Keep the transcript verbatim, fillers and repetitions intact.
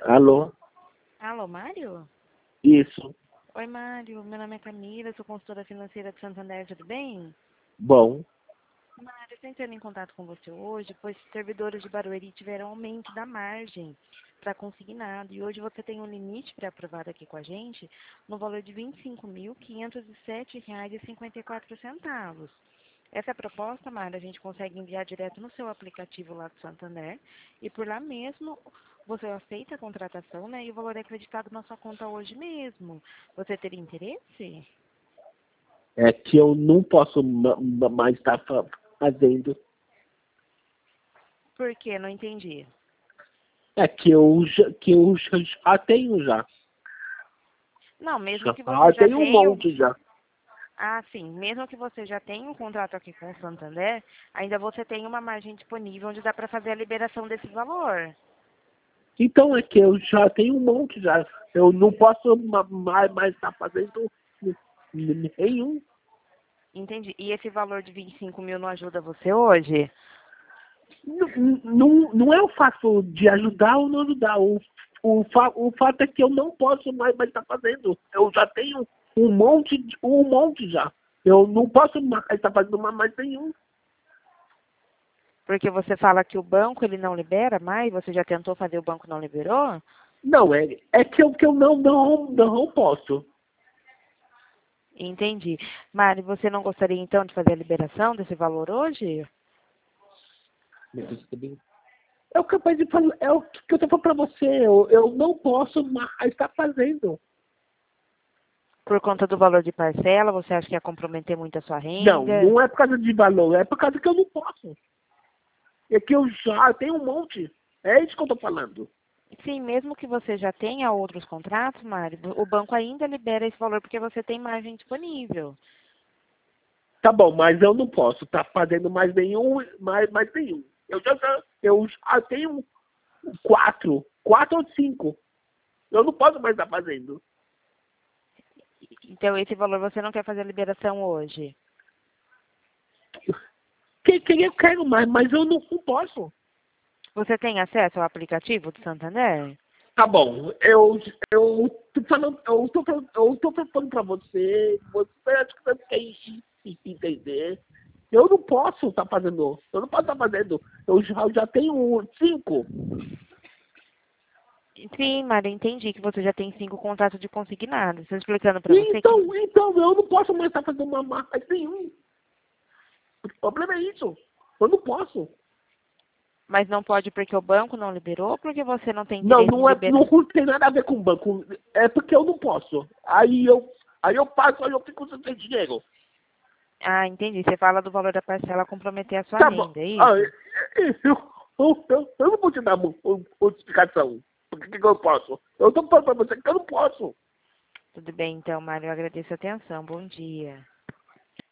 Alô? Alô, Mário? Isso. Oi, Mário. Meu nome é Camila, sou consultora financeira de Santander, tudo bem? Bom. Mário, estou entrando em contato com você hoje, pois servidores de Barueri tiveram aumento da margem para consignado. E hoje você tem um limite pré-aprovado aqui com a gente no valor de vinte e cinco mil, quinhentos e sete reais e cinquenta e quatro centavos. Essa proposta, Mário, a gente consegue enviar direto no seu aplicativo lá do Santander e por lá mesmo você aceita a contratação, né? E o valor é acreditado na sua conta hoje mesmo. Você teria interesse? É que eu não posso ma- ma- mais estar fa- fazendo. Por quê? Não entendi. É que eu já, que eu já, já tenho já. Não, mesmo Já que você já tenho um tenha... monte já. Ah, sim. Mesmo que você já tenha um contrato aqui com o Santander, ainda você tem uma margem disponível onde dá para fazer a liberação desse valor. Então é que eu já tenho um monte já. Eu não posso ma- mais, mais estar fazendo n- n- nenhum. Entendi. E esse valor de vinte e cinco mil não ajuda você hoje? N- Não, não é o fato de ajudar ou não ajudar. O, o, fa, o fato é que eu não posso mais, mais estar fazendo. Eu já tenho um monte, de- um monte já. Eu não posso mais estar fazendo mais, mais nenhum. Porque você fala que o banco ele não libera mais, você já tentou fazer, o banco não liberou? Não, é, é que eu, que eu não, não, não posso. Entendi. Mari, você não gostaria então de fazer a liberação desse valor hoje? Meu Deus, tá bem- É o capaz de falar, é o que eu tô falando pra você. Eu, eu não posso mais estar fazendo. Por conta do valor de parcela, você acha que ia comprometer muito a sua Não, renda? não é por causa de valor, é por causa que eu não posso. É que eu já tenho um monte. É isso que eu tô falando. Sim, mesmo que você já tenha outros contratos, Mari, o banco ainda libera esse valor porque você tem margem disponível. Tá bom, mas eu não posso estar fazendo mais nenhum, mais, mais nenhum. Eu já, já- eu já tenho quatro, quatro ou cinco. Eu não posso mais estar fazendo. Então, esse valor você não quer fazer a liberação hoje? Que, que eu quero mais, mas eu não, não posso. Você tem acesso ao aplicativo do Santander? Tá bom, eu, eu tô falando, eu tô falando, eu tô falando pra você, você acha que você quer entender. Eu não posso estar fazendo, eu não posso estar fazendo. Eu já, eu já tenho cinco. Sim, Mari, entendi que você já tem cinco contratos de consignado. Estou explicando para você que... Então, então, eu não posso mais estar fazendo uma marca nenhum. O problema é isso. Eu não posso. Mas não pode porque o banco não liberou ou porque você não tem Não, direito de não é, liberar? não tem nada a ver com o banco. É porque eu não posso. Aí eu, aí eu passo, aí eu fico sem dinheiro. Ah, entendi. Você fala do valor da parcela comprometer a sua Tá bom. renda, é Ah, isso? eu, eu, eu, eu não vou te dar uma, uma, uma explicação. Por que que eu posso? Eu tô falando pra você que eu não posso. Tudo bem, então, Mário. Eu agradeço a atenção. Bom dia.